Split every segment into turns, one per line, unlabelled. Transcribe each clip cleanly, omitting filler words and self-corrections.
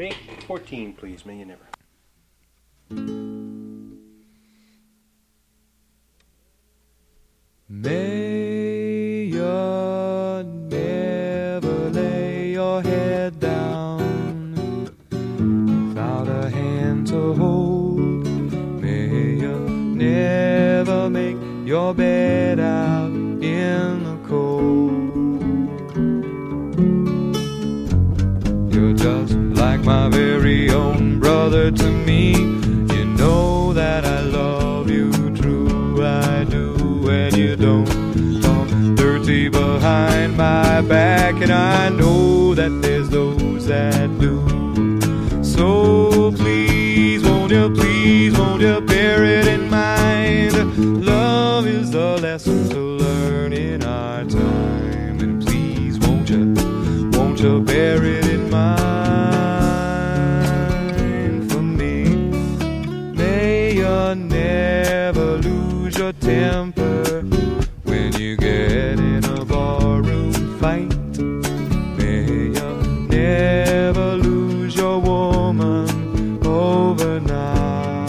Take 14, please. May you never.
May you never lay your head down without a hand to hold. May you never make your bed out in the cold. You're just like my very own brother to me. You know that I love you true, I do. And you don't talk dirty behind my back, and I know that there's those that do. So please won't you bear it in mind? Love is the lesson to learn in our time. And please won't you bear it in mind for me? May you never lose your temper when you get in a barroom fight. May you never lose your woman overnight.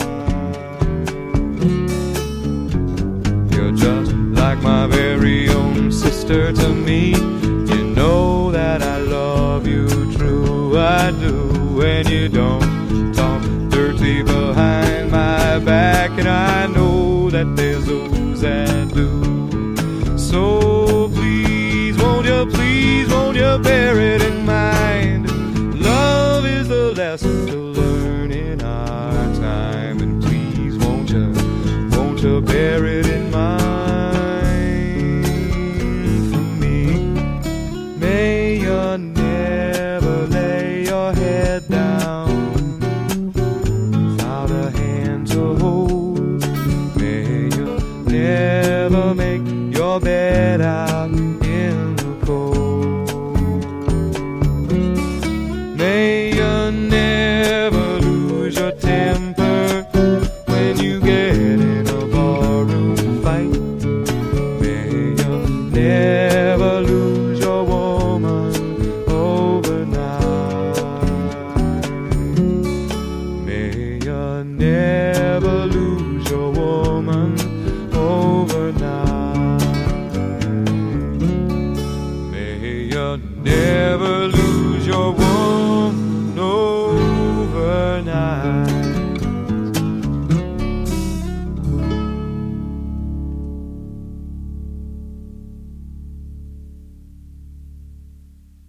You're just like my very own sister to me. You know that I love you true, I do. And you don't talk dirty behind my back, and I know that there's those that do. So please won't you bear it in mind? Love is the lesson to learn in our time. And please won't you bear it